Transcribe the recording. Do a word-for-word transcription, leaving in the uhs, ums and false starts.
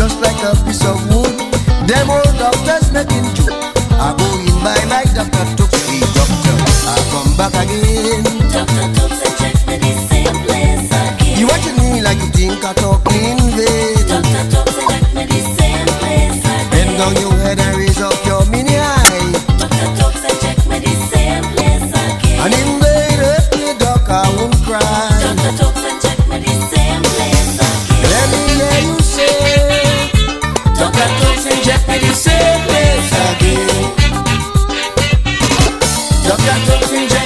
just like a piece of wood. Them old doctors making joke. I go in by like Doctor Tooks. Hey doctor, I come back again. Doctor Tooks and check me the same place again. You watching me like you think I talk in vain. Doctor Tooks and check me the same place again. Bend down your head and raise up your mini eye. Doctor Tooks and check me the same place again. And in the hurt me, doc, I won't cry. Doctor Tooks and check me the same place again. Let me hear you say, Doctor Tooks and check me the same place again. Doctor Tooks and